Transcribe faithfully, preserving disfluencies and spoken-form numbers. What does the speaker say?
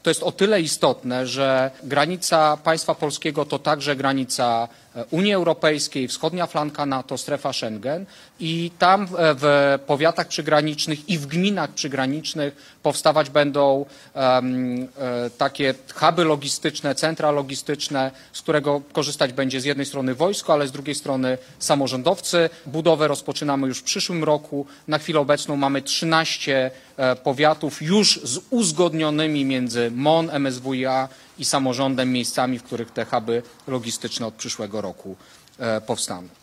to jest o tyle istotne, że granica państwa polskiego to także granica Unii Europejskiej, wschodnia flanka NATO, strefa Schengen i tam w powiatach przygranicznych i w gminach przygranicznych powstawać będą um, takie huby logistyczne, centra logistyczne, z którego korzystać będzie z jednej strony wojsko, ale z drugiej strony samorządowcy. Budowę rozpoczynamy już w przyszłym roku. Na chwilę obecną mamy trzynaście powiatów już z uzgodnionymi między M O N, M S W i A i samorządem miejscami, w których te huby logistyczne od przyszłego roku powstaną.